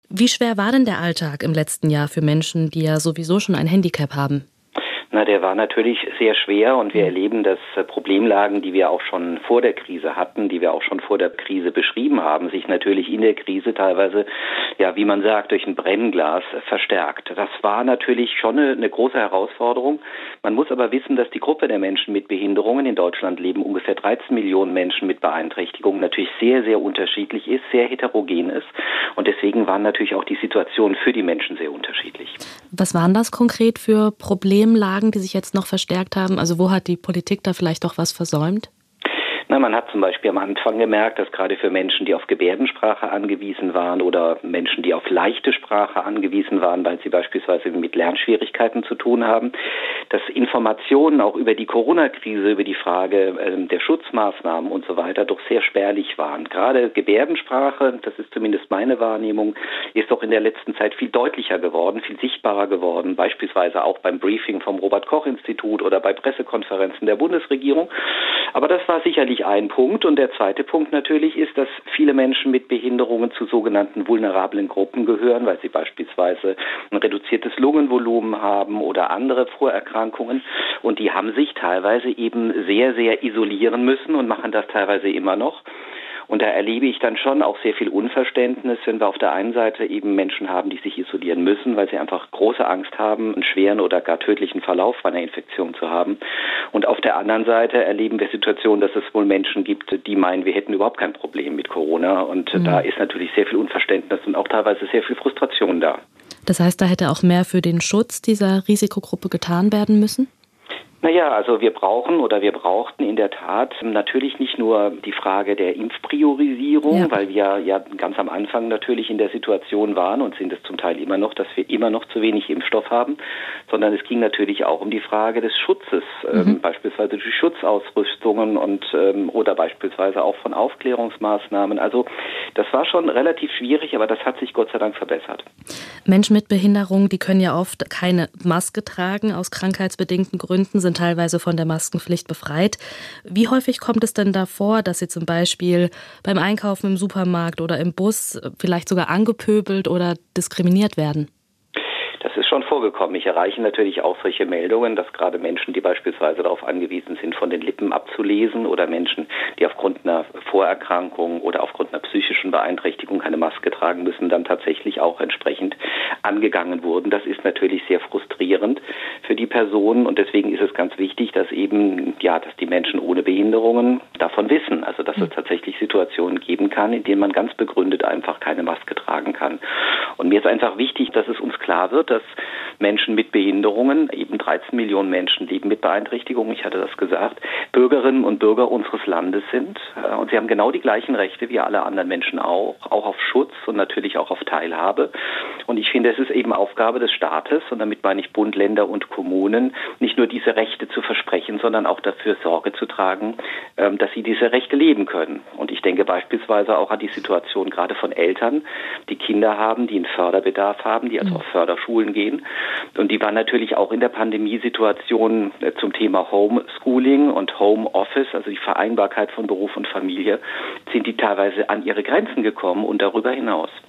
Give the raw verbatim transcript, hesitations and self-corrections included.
Wie schwer war denn der Alltag im letzten Jahr für Menschen, die ja sowieso schon ein Handicap haben? Na, der war natürlich sehr schwer und wir erleben, dass Problemlagen, die wir auch schon vor der Krise hatten, die wir auch schon vor der Krise beschrieben haben, sich natürlich in der Krise teilweise, ja, wie man sagt, durch ein Brennglas verstärkt. Das war natürlich schon eine, eine große Herausforderung. Man muss aber wissen, dass die Gruppe der Menschen mit Behinderungen, in Deutschland leben ungefähr dreizehn Millionen Menschen mit Beeinträchtigungen, natürlich sehr, sehr unterschiedlich ist, sehr heterogen ist und deswegen waren natürlich auch die Situationen für die Menschen sehr unterschiedlich. Was waren das konkret für Problemlagen, die sich jetzt noch verstärkt haben? Also wo hat die Politik da vielleicht doch was versäumt? Na, man hat zum Beispiel am Anfang gemerkt, dass gerade für Menschen, die auf Gebärdensprache angewiesen waren oder Menschen, die auf leichte Sprache angewiesen waren, weil sie beispielsweise mit Lernschwierigkeiten zu tun haben, dass Informationen auch über die Corona-Krise, über die Frage äh, der Schutzmaßnahmen und so weiter doch sehr spärlich waren. Gerade Gebärdensprache, das ist zumindest meine Wahrnehmung, ist doch in der letzten Zeit viel deutlicher geworden, viel sichtbarer geworden, beispielsweise auch beim Briefing vom Robert-Koch-Institut oder bei Pressekonferenzen der Bundesregierung. Aber das war sicherlich ein Punkt. Und der zweite Punkt natürlich ist, dass viele Menschen mit Behinderungen zu sogenannten vulnerablen Gruppen gehören, weil sie beispielsweise ein reduziertes Lungenvolumen haben oder andere Vorerkrankungen. Und die haben sich teilweise eben sehr, sehr isolieren müssen und machen das teilweise immer noch. Und da erlebe ich dann schon auch sehr viel Unverständnis, wenn wir auf der einen Seite eben Menschen haben, die sich isolieren müssen, weil sie einfach große Angst haben, einen schweren oder gar tödlichen Verlauf einer Infektion zu haben. Und auf der anderen Seite erleben wir Situationen, dass es wohl Menschen gibt, die meinen, wir hätten überhaupt kein Problem mit Corona. Und mhm. da ist natürlich sehr viel Unverständnis und auch teilweise sehr viel Frustration da. Das heißt, da hätte auch mehr für den Schutz dieser Risikogruppe getan werden müssen? Naja, also wir brauchen oder wir brauchten in der Tat natürlich nicht nur die Frage der Impfpriorisierung, ja. weil wir ja ganz am Anfang natürlich in der Situation waren und sind es zum Teil immer noch, dass wir immer noch zu wenig Impfstoff haben, sondern es ging natürlich auch um die Frage des Schutzes, mhm. ähm, beispielsweise durch Schutzausrüstungen und ähm, oder beispielsweise auch von Aufklärungsmaßnahmen. Also das war schon relativ schwierig, aber das hat sich Gott sei Dank verbessert. Menschen mit Behinderung, die können ja oft keine Maske tragen aus krankheitsbedingten Gründen, sind teilweise von der Maskenpflicht befreit. Wie häufig kommt es denn da vor, dass sie zum Beispiel beim Einkaufen im Supermarkt oder im Bus vielleicht sogar angepöbelt oder diskriminiert werden? Das ist schon vorgekommen. Ich erreiche natürlich auch solche Meldungen, dass gerade Menschen, die beispielsweise darauf angewiesen sind, von den Lippen abzulesen oder Menschen, die aufgrund einer Vorerkrankung oder aufgrund einer psychischen Beeinträchtigung keine Maske tragen müssen, dann tatsächlich auch entsprechend angegangen wurden. Das ist natürlich sehr frustrierend für die Personen und deswegen ist es ganz wichtig, dass eben, ja, dass die Menschen ohne Behinderungen davon wissen. Also, dass es tatsächlich Situationen geben kann, in denen man ganz begründet einfach keine Maske tragen kann. Und mir ist einfach wichtig, dass es uns klar wird, dass Menschen mit Behinderungen, eben dreizehn Millionen Menschen leben mit Beeinträchtigungen, ich hatte das gesagt, Bürgerinnen und Bürger unseres Landes sind. Und sie haben genau die gleichen Rechte wie alle anderen Menschen auch, auch auf Schutz und natürlich auch auf Teilhabe. Und ich finde, es ist eben Aufgabe des Staates, und damit meine ich Bund, Länder und Kommunen, nicht nur diese Rechte zu versprechen, sondern auch dafür Sorge zu tragen, dass sie diese Rechte leben können. Und ich denke beispielsweise auch an die Situation gerade von Eltern, die Kinder haben, die einen Förderbedarf haben, die also auf Förderschulen gehen. Und die waren natürlich auch in der Pandemiesituation zum Thema Homeschooling und Homeoffice, also die Vereinbarkeit von Beruf und Familie, sind die teilweise an ihre Grenzen gekommen und darüber hinaus.